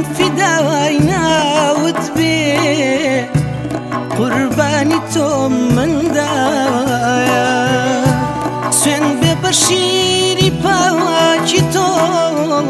فداي ناوت بي قرباني توم من دايا سوين ببشيري باواجي توم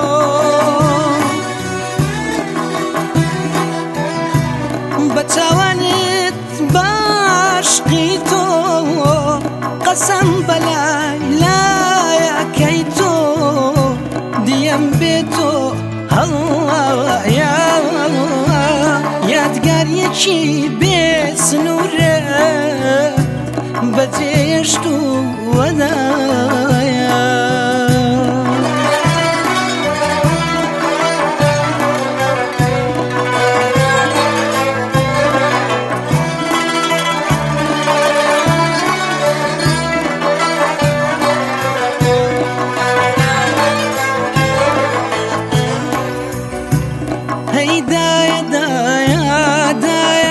بتوانت باشقي توم قسم بلاي لا يا كيتو ديم بيتو الله يا الله يا تقاريكي بسنورة بتيشتو ودايا هي دايا دايا دايا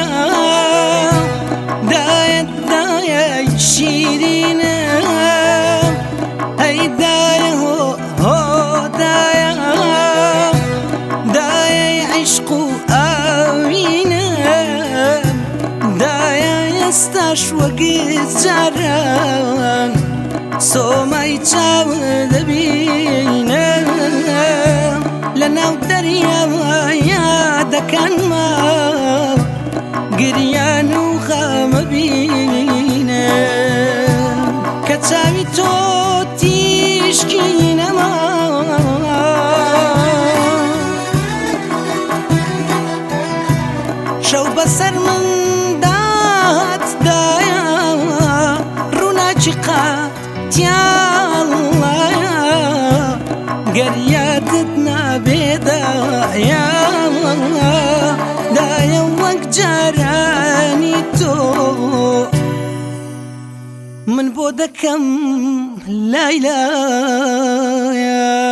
دايا دايا شيرينا هي دايا هو دايا دايا عشقو آوينا دايا يستشوق الزران سوما يتعود بينا لنا ودريا يا دكان ما قريان وخام بينا كتاوي توتيشكينا ما شو بسر من دات دايا رونا جيقات يا الله قرياتنا بيدا يا الله دايا وق جراني تو من بودكم لا إله